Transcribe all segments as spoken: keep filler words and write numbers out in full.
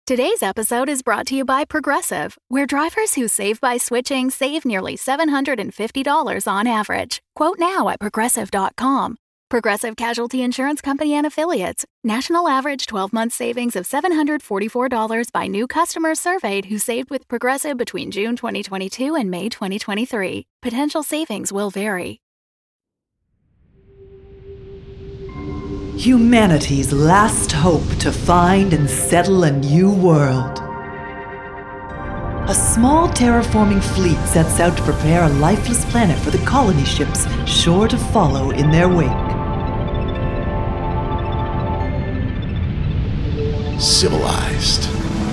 Today's episode is brought to you by Progressive, where drivers who save by switching save nearly seven hundred fifty dollars on average. Quote now at progressive dot com. Progressive Casualty Insurance Company and Affiliates. National average twelve-month savings of seven hundred forty-four dollars by new customers surveyed who saved with Progressive between June twenty twenty-two and May twenty twenty-three. Potential savings will vary. Humanity's last hope to find and settle a new world. A small terraforming fleet sets out to prepare a lifeless planet for the colony ships sure to follow in their wake. Civilized.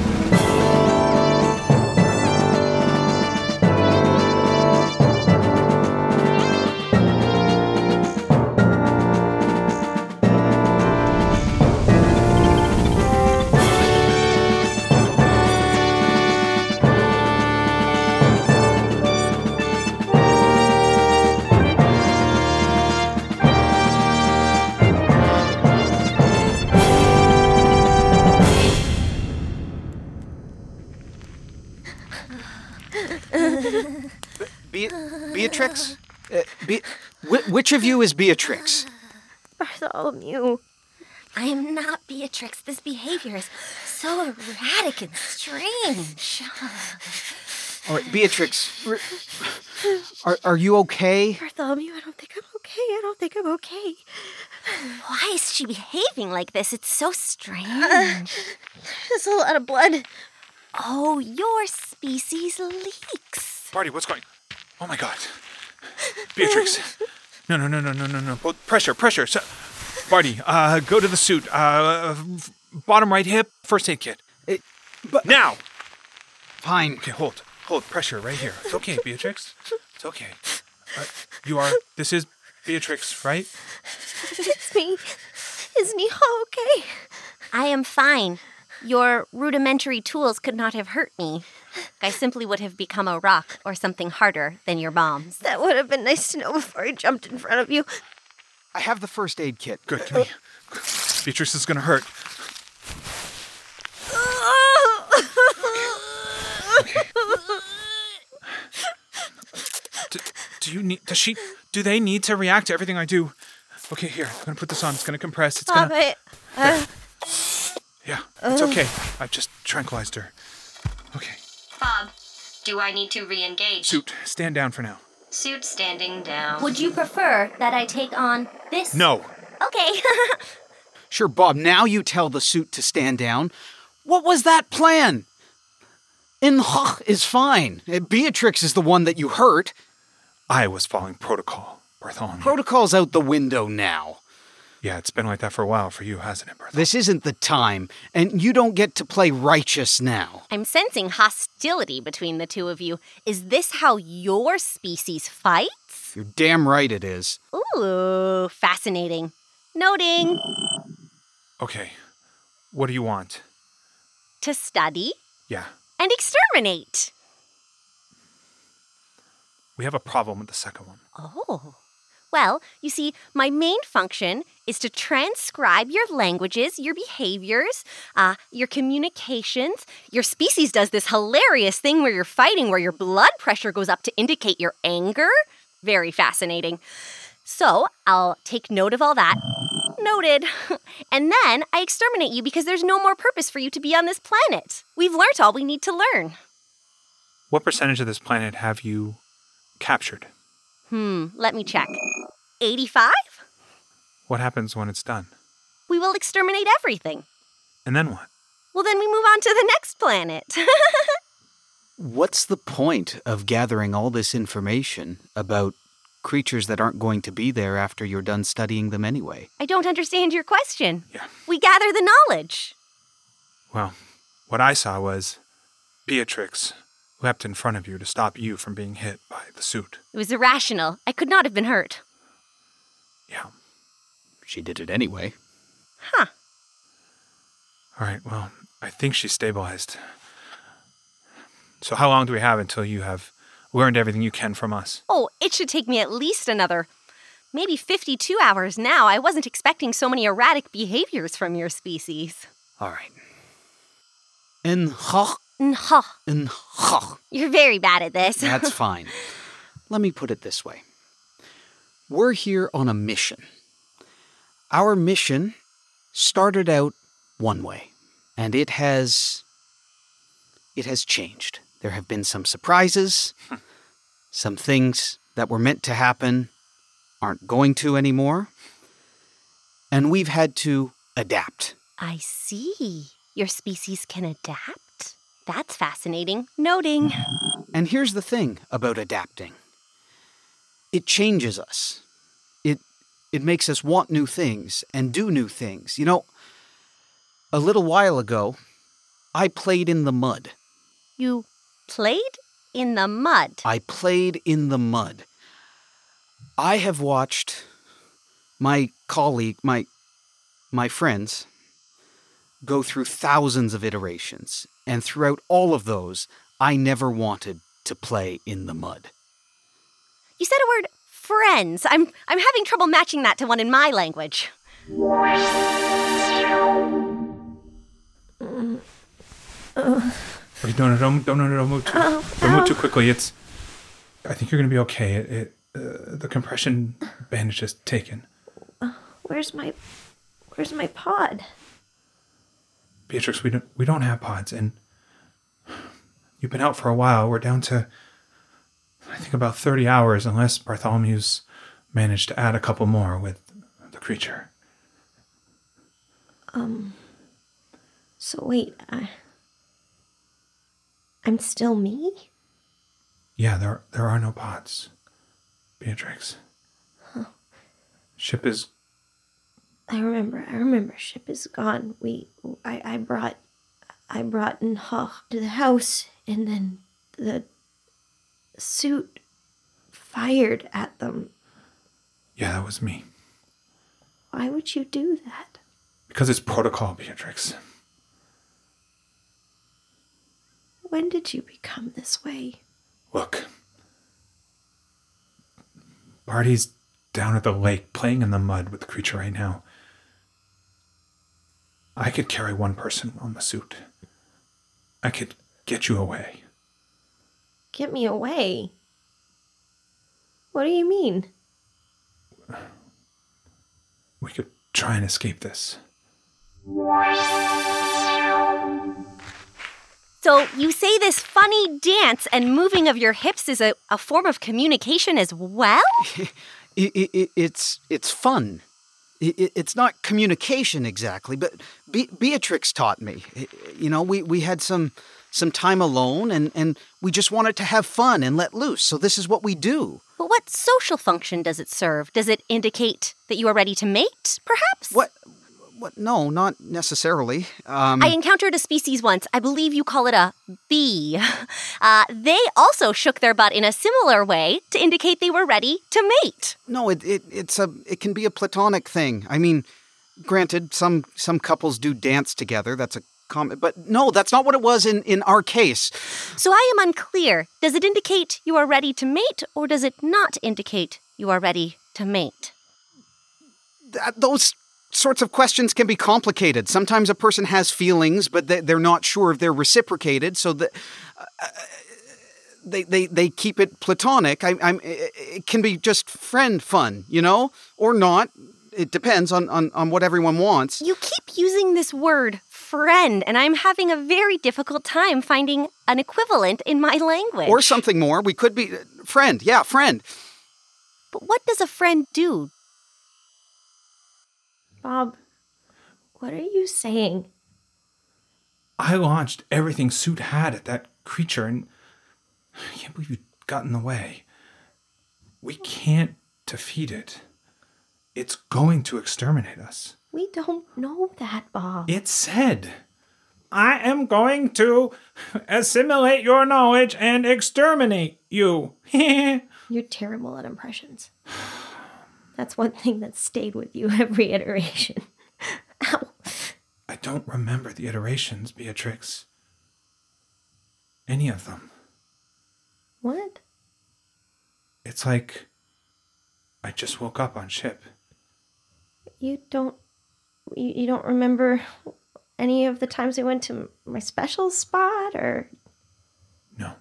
Be- Beatrix? Uh, Be- wh- which of you is Beatrix? Bartholomew. I am not Beatrix. This behavior is so erratic and strange. All right, Beatrix, r- are, are you okay? Bartholomew, I don't think I'm okay. I don't think I'm okay. Why is she behaving like this? It's so strange. Uh, there's a lot of blood. Oh, your species leaks. Barty, what's going... Oh, my God. Beatrix. No, no, no, no, no, no, no. Oh, pressure, pressure. So, Barty, uh, go to the suit. Uh, bottom right hip, first aid kit. It, but now! Fine. Okay, hold. Hold. Pressure right here. It's okay, Beatrix. It's okay. Uh, you are... This is Beatrix, right? It's me. Isn't he okay? I am fine. Your rudimentary tools could not have hurt me. I simply would have become a rock or something harder than your bombs. That would have been nice to know before I jumped in front of you. I have the first aid kit. Good, give me. Beatrix is gonna hurt. Okay. Do, do you need... Does she... Do they need to react to everything I do? Okay, here. I'm gonna put this on. It's gonna compress. It's Stop gonna... it. Uh, Yeah, it's okay. I've just tranquilized her. Okay. Bob, do I need to re-engage? Suit, stand down for now. Suit standing down. Would you prefer that I take on this? No. Okay. Sure, Bob, now you tell the suit to stand down. What was that plan? Inhoch is fine. Uh, Beatrix is the one that you hurt. I was following protocol, Bartholomew. Protocol's out the window now. Yeah, it's been like that for a while for you, hasn't it, Bartholomew? This isn't the time, and you don't get to play righteous now. I'm sensing hostility between the two of you. Is this how your species fights? You're damn right it is. Ooh, fascinating. Noting. Okay. What do you want? To study Yeah. and exterminate. We have a problem with the second one. Oh. Well, you see, my main function is to transcribe your languages, your behaviors, uh, your communications. Your species does this hilarious thing where you're fighting, where your blood pressure goes up to indicate your anger. Very fascinating. So I'll take note of all that. Noted. And then I exterminate you because there's no more purpose for you to be on this planet. We've learnt all we need to learn. What percentage of this planet have you captured? Hmm, let me check. eighty-five? What happens when it's done? We will exterminate everything. And then what? Well, then we move on to the next planet. What's the point of gathering all this information about creatures that aren't going to be there after you're done studying them anyway? I don't understand your question. Yeah. We gather the knowledge. Well, what I saw was Beatrix leapt in front of you to stop you from being hit by the suit. It was irrational. I could not have been hurt. Yeah. She did it anyway. Huh. All right, well, I think she's stabilized. So how long do we have until you have learned everything you can from us? Oh, it should take me at least another, maybe fifty-two hours now. I wasn't expecting so many erratic behaviors from your species. All right. Nhoch. Nhoch. Nhoch. You're very bad at this. That's fine. Let me put it this way. We're here on a mission. Our mission started out one way, and it has... it has changed. There have been some surprises. Some things that were meant to happen aren't going to anymore. And we've had to adapt. I see. Your species can adapt? That's fascinating. Noting. And here's the thing about adapting. It changes us. It it makes us want new things and do new things. You know, a little while ago, I played in the mud. You played in the mud? I played in the mud. I have watched my colleague, my my friends, go through thousands of iterations, and throughout all of those, I never wanted to play in the mud. You said a word, friends. I'm I'm having trouble matching that to one in my language. Okay, no, no, don't, don't, no, no, don't move too, Oh, don't move ow. too quickly. It's, I think you're gonna be okay. It, it uh, the compression bandage is taken. Where's my, where's my pod? Beatrix, we don't, we don't have pods, and you've been out for a while. We're down to, I think, about thirty hours, unless Bartholomew's managed to add a couple more with the creature. Um, so wait, I, I'm still me? Yeah, there there are no pods, Beatrix. Huh. Ship is... I remember, I remember, ship is gone. We, I, I brought, I brought Nhoch to the house, and then the suit fired at them. Yeah, that was me. Why would you do that? Because it's protocol, Beatrix. When did you become this way? Look. Barty's down at the lake playing in the mud with the creature right now. I could carry one person on the suit. I could get you away. Get me away? What do you mean? We could try and escape this. So you say this funny dance and moving of your hips is a, a form of communication as well? It, it, it, it's it's fun. It, it, it's not communication exactly, but Be- Beatrix taught me. You know, we, we had some some time alone, and, and we just wanted to have fun and let loose. So this is what we do. But what social function does it serve? Does it indicate that you are ready to mate, perhaps? What? What? No, not necessarily. Um, I encountered a species once. I believe you call it a bee. Uh, they also shook their butt in a similar way to indicate they were ready to mate. no, it, it it's a it can be a platonic thing. I mean, granted, some some couples do dance together. That's a common, but no, that's not what it was in, in our case. So I am unclear. Does it indicate you are ready to mate, or does it not indicate you are ready to mate? Th- those sorts of questions can be complicated. Sometimes a person has feelings, but they, they're not sure if they're reciprocated, so that uh, they, they they keep it platonic. I, I'm it can be just friend fun, you know, or not. It depends on, on, on what everyone wants. You keep using this word, friend, and I'm having a very difficult time finding an equivalent in my language. Or something more. We could be friend. Yeah, friend. But what does a friend do? Bob, what are you saying? I launched everything Suit had at that creature, and I can't believe you got in the way. We can't defeat it. It's going to exterminate us. We don't know that, Bob. It said, I am going to assimilate your knowledge and exterminate you. You're terrible at impressions. That's one thing that stayed with you every iteration. Ow. I don't remember the iterations, Beatrix. Any of them. What? It's like I just woke up on ship. You don't... You, you don't remember any of the times we went to my special spot, or... No.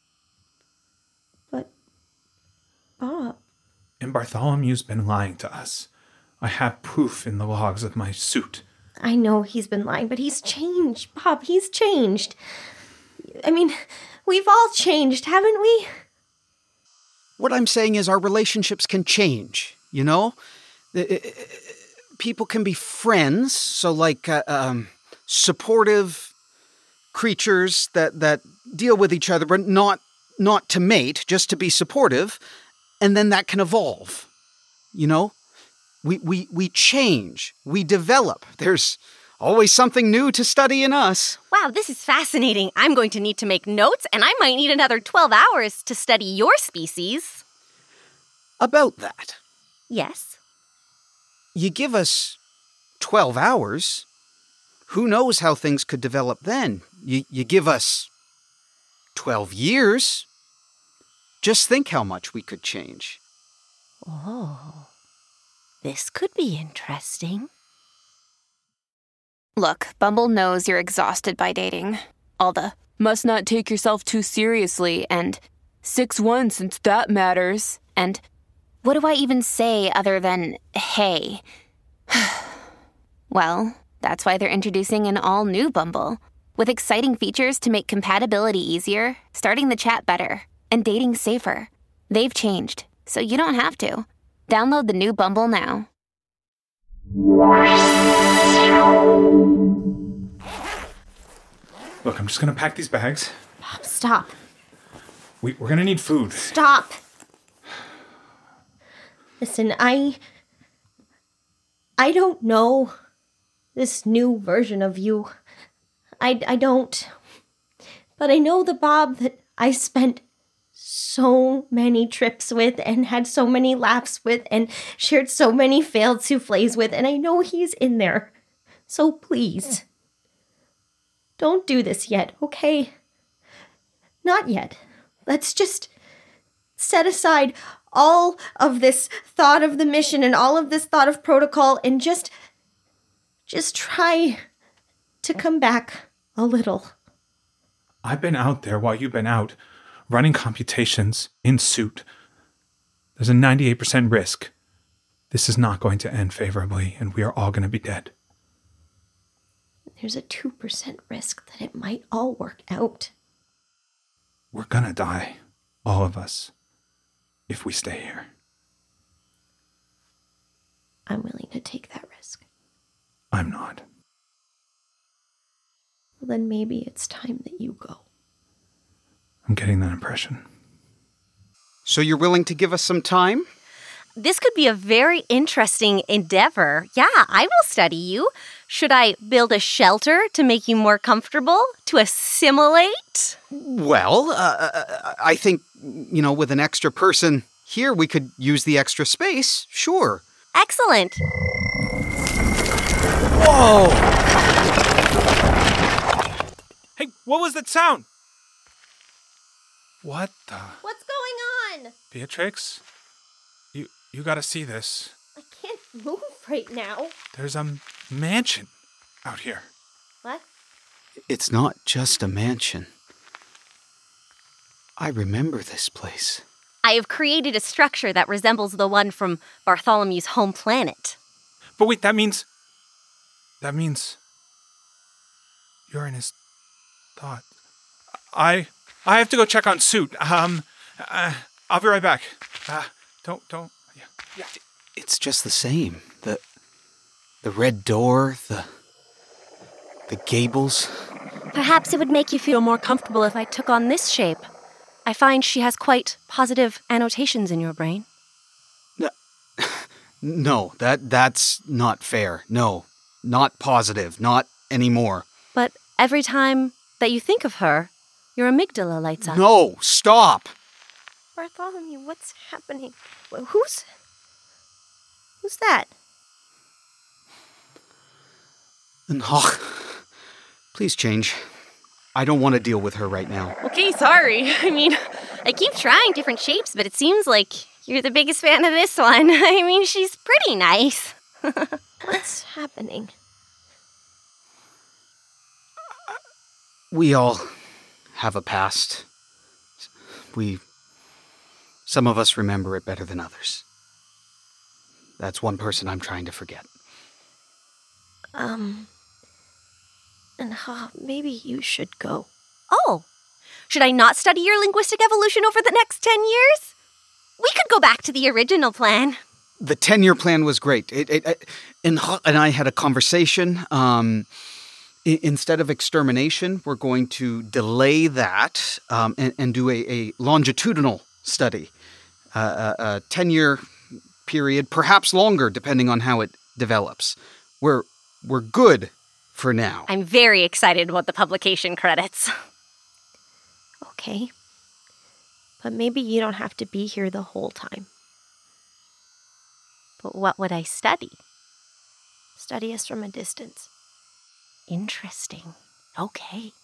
But, Bob... And Bartholomew's been lying to us. I have proof in the logs of my suit. I know he's been lying, but he's changed, Bob. He's changed. I mean, we've all changed, haven't we? What I'm saying is our relationships can change, you know? People can be friends, so like uh, um, supportive creatures that, that deal with each other, but not not to mate, just to be supportive, and then that can evolve, you know? We, we, we change, we develop. There's always something new to study in us. Wow, this is fascinating. I'm going to need to make notes, and I might need another twelve hours to study your species. About that. Yes? You give us twelve hours, who knows how things could develop then? You, you give us twelve years, just think how much we could change. Oh, this could be interesting. Look, Bumble knows you're exhausted by dating. All the must not take yourself too seriously and six one since that matters. And what do I even say other than hey? Well, that's why they're introducing an all-new Bumble with exciting features to make compatibility easier, starting the chat better, and dating safer. They've changed, so you don't have to. Download the new Bumble now. Look, I'm just going to pack these bags. Bob, stop. We, we're going to need food. Stop. Listen, I... I don't know this new version of you. I, I don't. But I know the Bob that I spent so many trips with and had so many laughs with and shared so many failed soufflés with, and I know he's in there. So please, don't do this yet, okay? Not yet. Let's just set aside all of this thought of the mission and all of this thought of protocol and just, just try to come back a little. I've been out there while you've been out, running computations in suit. There's a ninety-eight percent risk. This is not going to end favorably, and we are all going to be dead. There's a two percent risk that it might all work out. We're going to die, all of us, if we stay here. I'm willing to take that risk. I'm not. Well, then maybe it's time that you go. I'm getting that impression. So you're willing to give us some time? This could be a very interesting endeavor. Yeah, I will study you. Should I build a shelter to make you more comfortable? To assimilate? Well, uh, I think, you know, with an extra person here, we could use the extra space, sure. Excellent. Whoa! Hey, what was that sound? What the? What's going on? Beatrix? You you gotta see this. I can't move right now. There's a mansion out here. What? It's not just a mansion. I remember this place. I have created a structure that resembles the one from Bartholomew's home planet. But wait, that means... That means... You're in his thought. I... I have to go check on Suit. Um, uh, I'll be right back. Uh, don't, don't, yeah, yeah. It's just the same. The, the red door, the, the gables. Perhaps it would make you feel more comfortable if I took on this shape. I find she has quite positive annotations in your brain. No, no, that, that's not fair. No, not positive, not anymore. But every time that you think of her, your amygdala lights up. No, stop! Bartholomew, what's happening? Who's... Who's that? Oh, please change. I don't want to deal with her right now. Okay, sorry. I mean, I keep trying different shapes, but it seems like you're the biggest fan of this one. I mean, she's pretty nice. What's happening? We all have a past. We... Some of us remember it better than others. That's one person I'm trying to forget. Um... And uh, maybe you should go. Oh, should I not study your linguistic evolution over the next ten years? We could go back to the original plan. The ten-year plan was great. It, it, it, and, and I had a conversation. Um, I, instead of extermination, we're going to delay that um, and, and do a, a longitudinal study. Uh, a, a ten-year period, perhaps longer, depending on how it develops. We're we're good for now. I'm very excited about the publication credits. Okay. But maybe you don't have to be here the whole time. But what would I study? Study us from a distance. Interesting. Okay.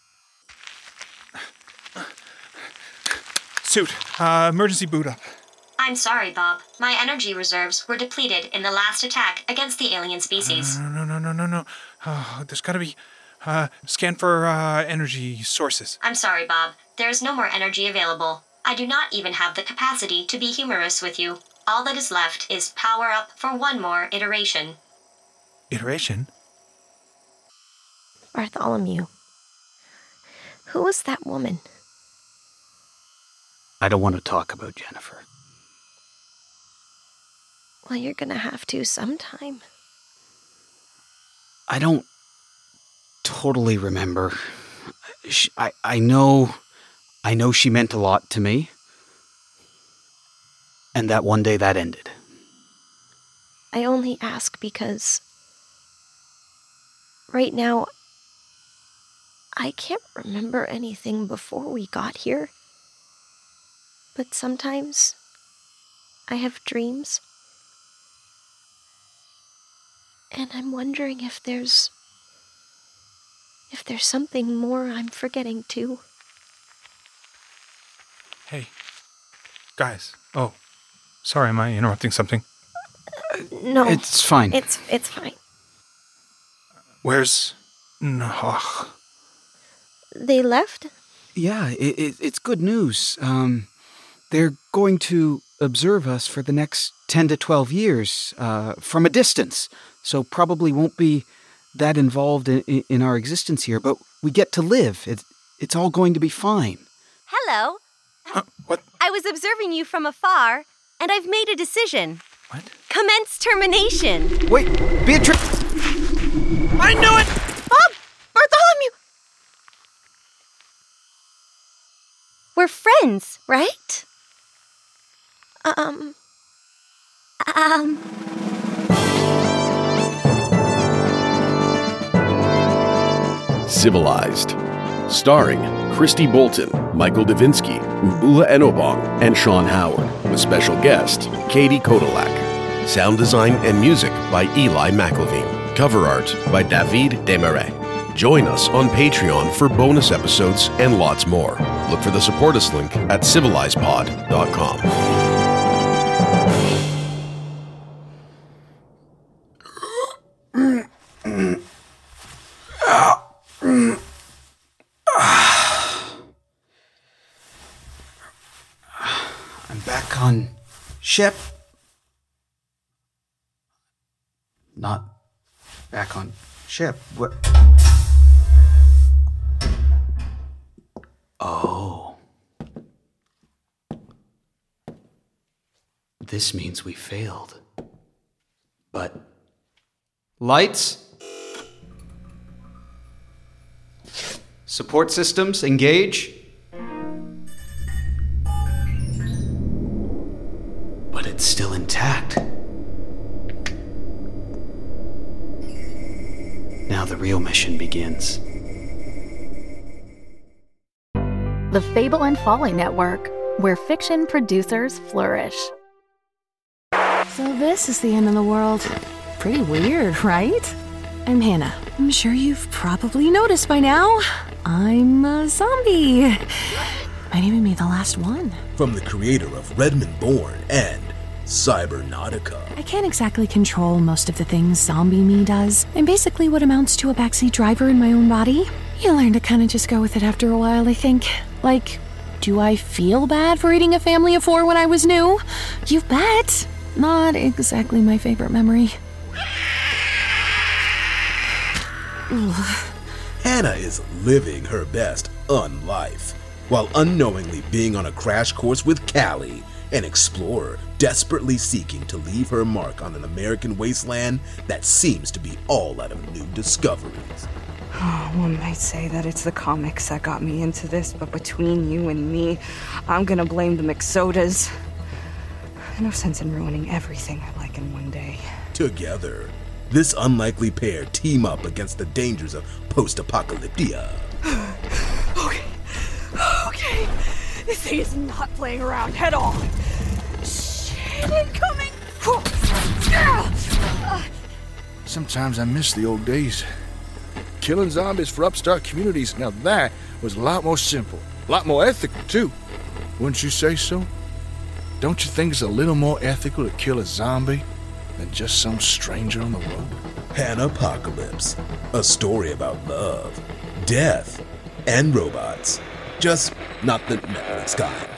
Suit, uh, emergency boot up. I'm sorry, Bob. My energy reserves were depleted in the last attack against the alien species. No, no, no, no, no, no. Oh, there's gotta be, uh, scan for, uh, energy sources. I'm sorry, Bob. There's no more energy available. I do not even have the capacity to be humorous with you. All that is left is power up for one more iteration. Iteration? Bartholomew. Who was that woman? I don't want to talk about Jennifer. Well, you're gonna have to sometime. I don't totally remember. She, I, I know, I know she meant a lot to me. And that one day that ended. I only ask because right now I can't remember anything before we got here. But sometimes I have dreams. And I'm wondering if there's... if there's something more I'm forgetting too. Hey. Guys. Oh. Sorry, am I interrupting something? Uh, no. It's fine. It's it's fine. Where's... No. They left? Yeah, it, it, it's good news. Um, they're going to observe us for the next ten to twelve years, uh, from a distance. So probably won't be that involved in, in our existence here, but we get to live. It, it's all going to be fine. Hello. Uh, what? I was observing you from afar, and I've made a decision. What? Commence termination. Wait, Beatrix! I knew it! Bob! Bartholomew! We're friends, right? Um... Um... Civilized. Starring Christy Bolton, Michael Davinsky, Mbula Enobong, and Sean Howard, with special guest Katie Kodalak. Sound design and music by Eli McElveen. Cover art by David Desmarais. Join us on Patreon for bonus episodes and lots more. Look for the support us link at civilized pod dot com. I'm back on ship. Not back on ship. What? Oh. This means we failed. But... Lights? Support systems, engage. But it's still intact. Now the real mission begins. The Fable and Folly Network, where fiction producers flourish. So this is the end of the world. Pretty weird, right? I'm Hannah. I'm sure you've probably noticed by now. I'm a zombie. Might even be the last one. From the creator of Redmond Born and Cybernautica. I can't exactly control most of the things zombie me does. I'm basically what amounts to a backseat driver in my own body. You learn to kind of just go with it after a while, I think. Like, do I feel bad for eating a family of four when I was new? You bet. Not exactly my favorite memory. Hannah is living her best unlife, while unknowingly being on a crash course with Callie, an explorer desperately seeking to leave her mark on an American wasteland that seems to be all out of new discoveries. Oh, one might say that it's the comics that got me into this, but between you and me, I'm gonna blame the McSodas. No sense in ruining everything I like in one day. Together, this unlikely pair team up against the dangers of post-apocalyptia. Okay, okay, this thing is not playing around at all. Shit, incoming! Sometimes I miss the old days. Killing zombies for upstart communities, now that was a lot more simple. A lot more ethical, too. Wouldn't you say so? Don't you think it's a little more ethical to kill a zombie than just some stranger on the road? Hannah-pocalypse, a story about love, death, and robots. Just not the Netflix kind.